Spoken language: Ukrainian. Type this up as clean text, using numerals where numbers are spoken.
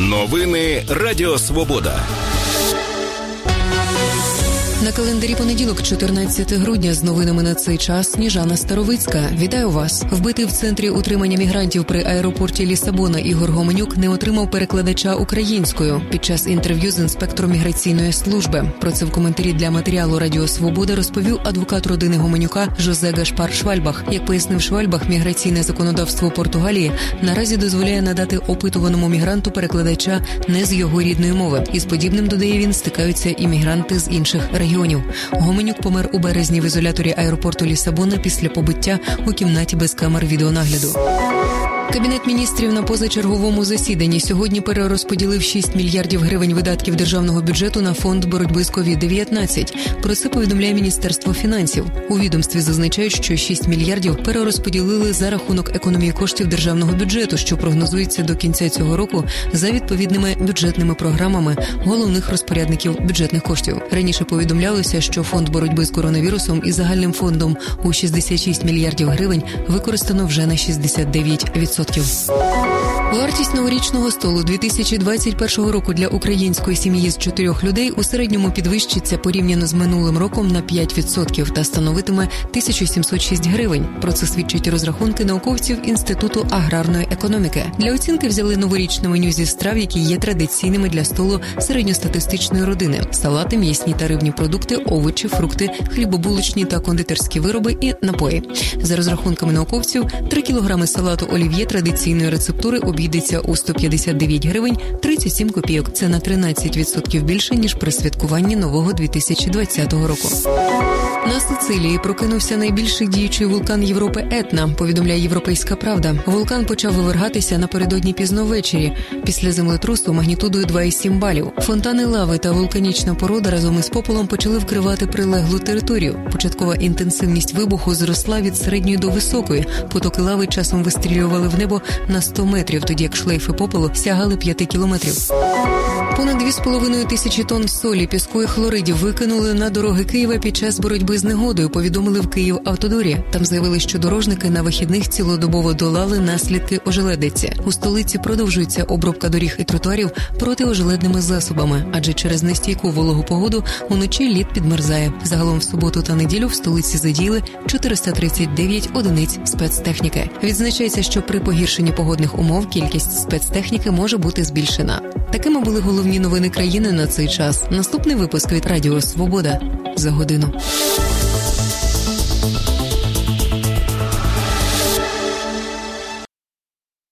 Новини Радіо Свобода. На календарі понеділок, 14 грудня, з новинами на цей час Сніжана Старовицька. Вітаю вас. Вбитий в центрі утримання мігрантів при аеропорті Лісабона Ігор Гоменюк не отримав перекладача українською під час інтерв'ю з інспектором міграційної служби. Про це в коментарі для матеріалу Радіо Свобода розповів адвокат родини Гоменюка Жозе Гашпар Швальбах. Як пояснив Швальбах, міграційне законодавство Португалії наразі дозволяє надати опитуваному мігранту перекладача не з його рідної мови. Із подібним, додає він, стикаються і мігранти з інших регіонів. Гоменюк помер у березні в ізоляторі аеропорту Лісабона після побиття у кімнаті без камер відеонагляду. Кабінет міністрів на позачерговому засіданні сьогодні перерозподілив 6 мільярдів гривень видатків державного бюджету на фонд боротьби з COVID-19. Про це повідомляє Міністерство фінансів. У відомстві зазначають, що 6 мільярдів перерозподілили за рахунок економії коштів державного бюджету, що прогнозується до кінця цього року за відповідними бюджетними програмами головних розпорядників бюджетних коштів. Раніше повідомлялося, що фонд боротьби з коронавірусом із загальним фондом у 66 мільярдів гривень використано вже на 69%. Вартість новорічного столу 2021 року для української сім'ї з 4 людей у середньому підвищиться порівняно з минулим роком на 5% та становитиме 1706 гривень. Про це свідчать розрахунки науковців Інституту аграрної економіки. Для оцінки взяли новорічне меню зі страв, які є традиційними для столу середньостатистичної родини: салати, м'ясні та рибні продукти, овочі, фрукти, хлібобулочні та кондитерські вироби і напої. За розрахунками науковців, 3 кілограми салату олів'є традиційної рецептури обійдеться у 159 гривень 37 копійок. Це на 13% більше, ніж при святкуванні нового 2020 року. На Сицилії прокинувся найбільший діючий вулкан Європи Етна, повідомляє «Європейська правда». Вулкан почав вивергатися напередодні пізно ввечері, після землетрусу магнітудою 2,7 балів. Фонтани лави та вулканічна порода разом із попелом почали вкривати прилеглу територію. Початкова інтенсивність вибуху зросла від середньої до високої. Потоки лави часом вистрілювали в небо на 100 метрів, тоді як шлейфи попелу сягали 5 кілометрів. Понад 2,5 тисячі тонн солі, піску і хлоридів викинули на дороги Києва під час боротьби з негодою, повідомили в Київавтодорі. Там заявили, що дорожники на вихідних цілодобово долали наслідки ожеледиці. У столиці продовжується обробка доріг і тротуарів протиожеледними засобами, адже через нестійку вологу погоду уночі лід підмерзає. Загалом в суботу та неділю в столиці задіяли 439 одиниць спецтехніки. Відзначається, що при погіршенні погодних умов кількість спецтехніки може бути збільшена. Такими були головні новини країни на цей час. Наступний випуск від Радіо Свобода за годину.